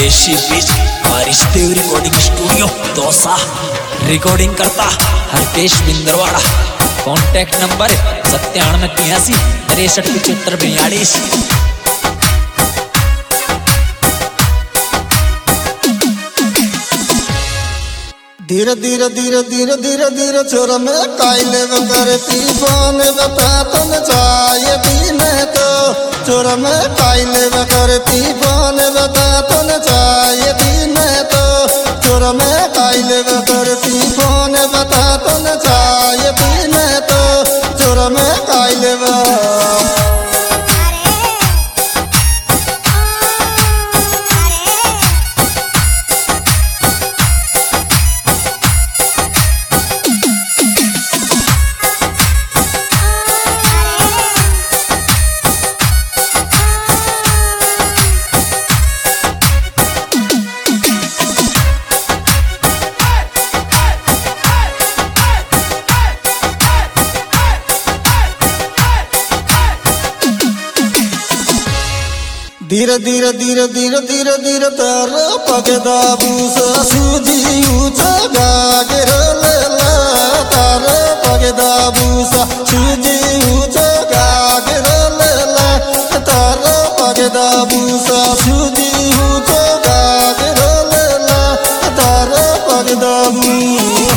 देशी बीच बारिशदेव रिकॉर्डिंग स्टूडियो दौसा। रिकॉर्डिंग करता हरकेश बिंदरवाड़ा। कॉन्टैक्ट नंबर 9783 धीरे धीरे धीरे धीरे धीरे धीरे छोर में कायले करती फोन बता तुम चाहिए पीने तो छोर में कायले करती फोन बता तुम चाहिए पीने तो छोर में कायले करती फोन बता तुम चाहिए पीने तो छोर में कायले धीरे धीरे धीरे धीरे धीरे धीरे तार पगदा बूसा सूजी ऊंचा गागर लेला तार पगदा बूसा सूजी ऊंचा गागर लेला तार पगदा बूसा सूजी ऊंचा गागर लेला तार पगदा बूसा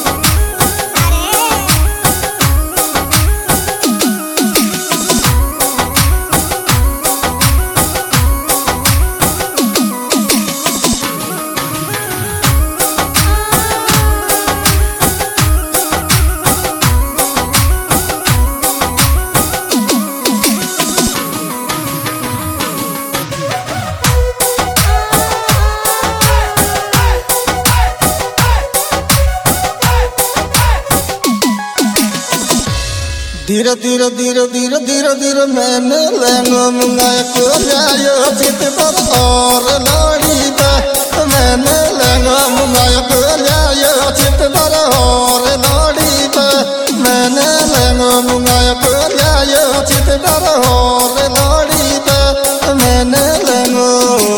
धीरे धीरे धीरे धीरे धीरे धीरे मैंने लेंगो मंगाया को जायो चित पर और लाड़ी पे मैंने लेंगो मंगाया को जायो चित पर और लाड़ी पे मैंने लेंगो मंगाया को जायो चित पर और लाड़ी पे मैंने लेंगो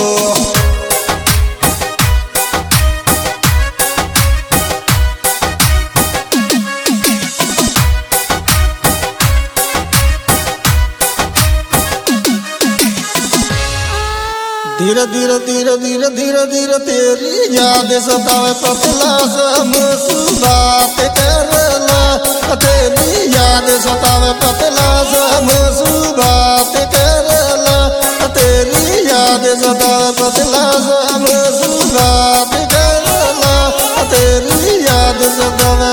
धीरे धीरे धीरे धीरे धीरे धीरे तेरी याद सतावे पतला बात करला तेरी याद सतावे पतला बात करला तेरी याद सतावे पतला बात करला तेरी याद सतावे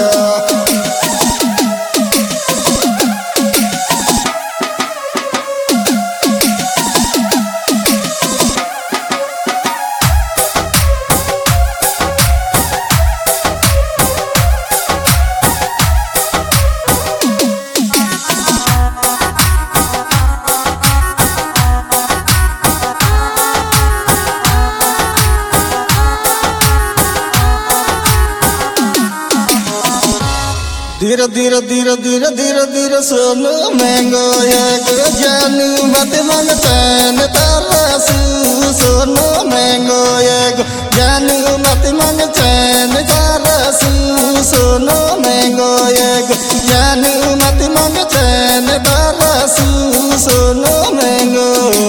धीरे धीरे धीरे धीरे धीरे धीरे सोनू महंगो एक जानू मत मन चैन तरसू सोनू महंगो एक जानू मत मन चैन तरसू सोनू महंगो एक जानू मत मन चैन तरसू सोनू महंगो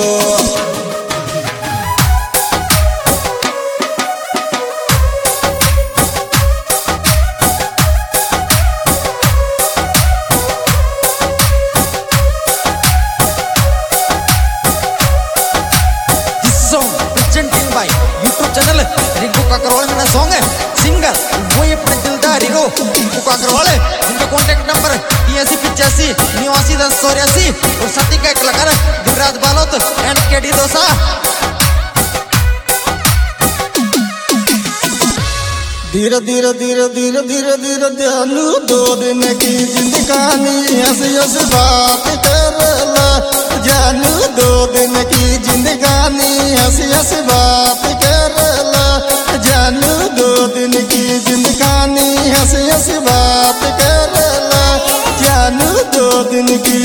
सॉन्ग है सिंगर वही अपने दिलदार हीरो अग्रवाल है। इनका कॉन्टैक्ट नंबर 8385 और साथी का एक कलाकार गुजरात बालोत एंड केडी दोसा। धीरे धीरे धीरे धीरे धीरे धीरे जानू 2 दिन की जिंदगानी हंस हंस बात करला जानू 2 दिन की जिंदगानी हंस हंस बात करला जानू 2 दिन की जिंदगानी हंस हंस बात करला जानू 2 दिन की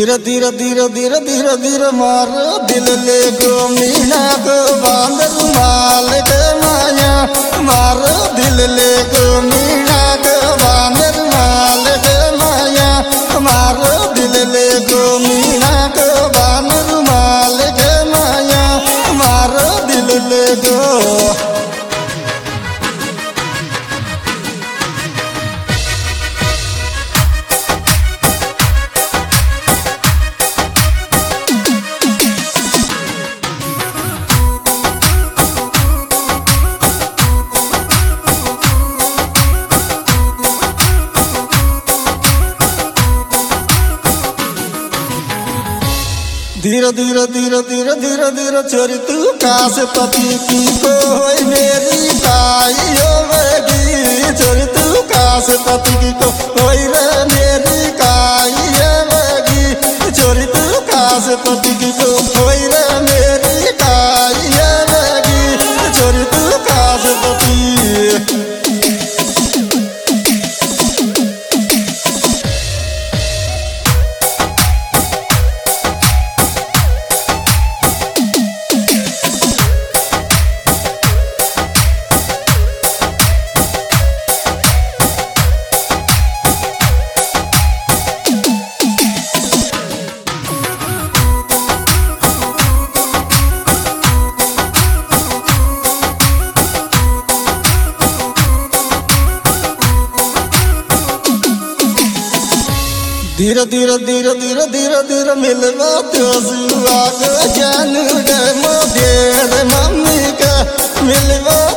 धीरे धीरे धीरे धीरे धीरे धीरे मार दिल ले गो मीना को बांध रुमाल के माया मार दिल ले गो मीना को बांध रुमाल के माया मार दिल ले गो मीना को बांध रुमाल के माया मार दिल ले गो धीरे धीरे धीरे धीरे धीरे धीरे चोरी तू काश पति की कोई मेरी ताई होगी चोरी तू काश पति की कोई रे मेरी काई होगी चोरी तू काश पति की कोई रे मेरी काई होगी चोरी तू काश पति धीरे धीरे धीरे धीरे धीरे धीरे मिलवा तो सुहाग जान रे मोदी रे मम्मी का मिलवा